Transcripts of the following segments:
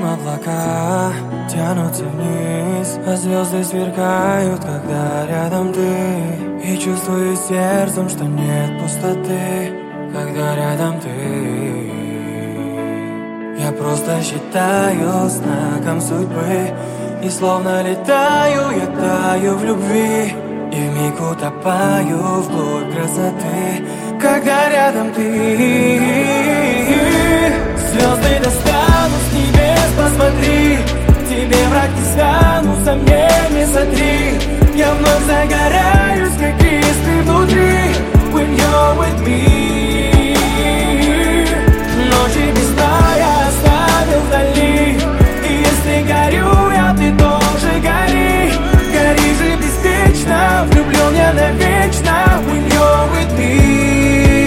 облака тянутся вниз, а звезды сверкают, когда рядом ты. И чувствую сердцем, что нет пустоты, когда рядом ты. Я просто считаю знаком судьбы, и словно летаю, я таю в любви, и вмиг утопаю вглубь красоты, когда рядом ты. Звезды достану с небес, посмотри, тебе враг не стану, сомнений сотри. Я вновь загораюсь, как искры внутри, when you're with me. Ночи без сна я оставил вдали, и если горю я, ты тоже гори. Гори же беспечно, влюблен я навечно, when you're with me.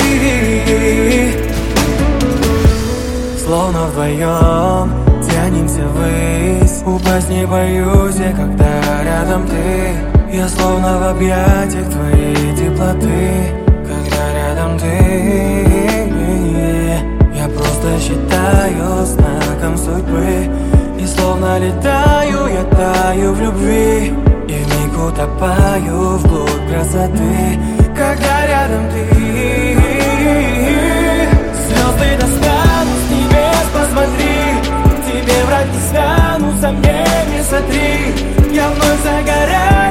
Словно вдвоем тянемся ввысь, упасть не боюсь я, когда рядом ты. Я словно в объятиях твоей теплоты, когда рядом ты. Я просто считаю знаком судьбы, и словно летаю, я таю в любви, и вмиг утопаю вглубь красоты, когда рядом ты. Звезды достану с небес, посмотри, тебе враг не стану, сомнений сотри. Я вновь загораю,